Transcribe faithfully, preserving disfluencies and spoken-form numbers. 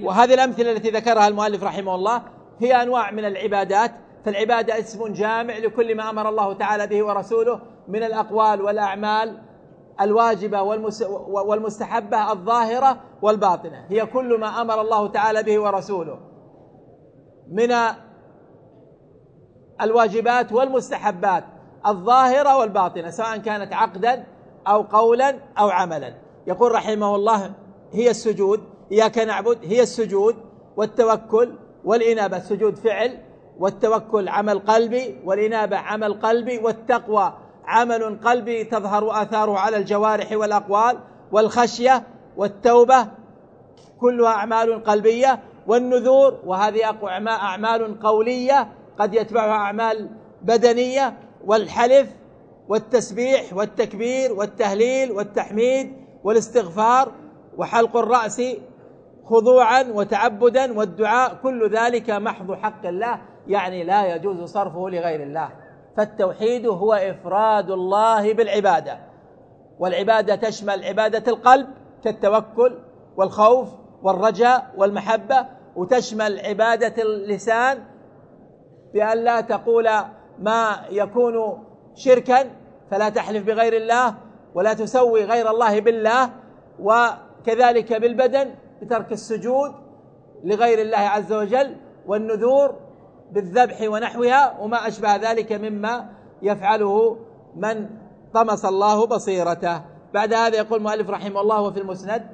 وهذه الأمثلة التي ذكرها المؤلف رحمه الله هي أنواع من العبادات. فالعبادة اسم جامع لكل ما أمر الله تعالى به ورسوله من الأقوال والأعمال الواجبة والمستحبة الظاهرة والباطنة، هي كل ما أمر الله تعالى به ورسوله من الواجبات والمستحبات الظاهرة والباطنة، سواء كانت عقدا أو قولا أو عملا. يقول رحمه الله هي السجود، إياك نعبد هي السجود والتوكل والإنابة. السجود فعل، والتوكل عمل قلبي، والإنابة عمل قلبي، والتقوى عمل قلبي تظهر آثاره على الجوارح والأقوال، والخشية والتوبة كلها أعمال قلبية، والنذور وهذه أعمال قولية قد يتبعها أعمال بدنية، والحلف والتسبيح والتكبير والتهليل والتحميد والاستغفار وحلق الرأس خضوعا وتعبدا والدعاء، كل ذلك محض حق الله، يعني لا يجوز صرفه لغير الله. فالتوحيد هو إفراد الله بالعبادة، والعبادة تشمل عبادة القلب كالتوكل والخوف والرجاء والمحبة، وتشمل عبادة اللسان بأن لا تقول ما يكون شركا فلا تحلف بغير الله ولا تسوي غير الله بالله، وكذلك بالبدن بترك السجود لغير الله عز وجل، والنذور بالذبح ونحوها وما أشبه ذلك مما يفعله من طمس الله بصيرته. بعد هذا يقول المؤلف رحمه الله وفي المسند